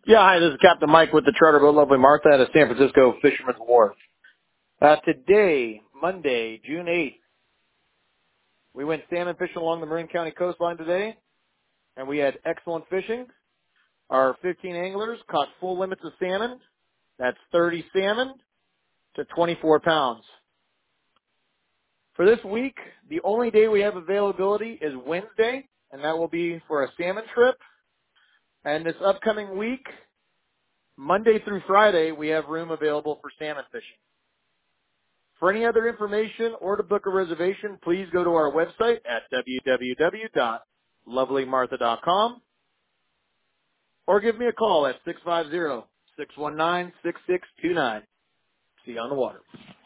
Yeah, hi, this is Captain Mike with the Charter Boat Lovely Martha at a San Francisco Fisherman's Wharf. Today, Monday, June 8th, we went salmon fishing along the Marin County coastline today, and we had excellent fishing. Our 15 anglers caught full limits of salmon. That's 30 salmon to 24 pounds. For this week, the only day we have availability is Wednesday, and that will be for a salmon trip. And this upcoming week, Monday through Friday, we have room available for salmon fishing. For any other information or to book a reservation, please go to our website at www.lovelymartha.com or give me a call at 650-619-6629. See you on the water.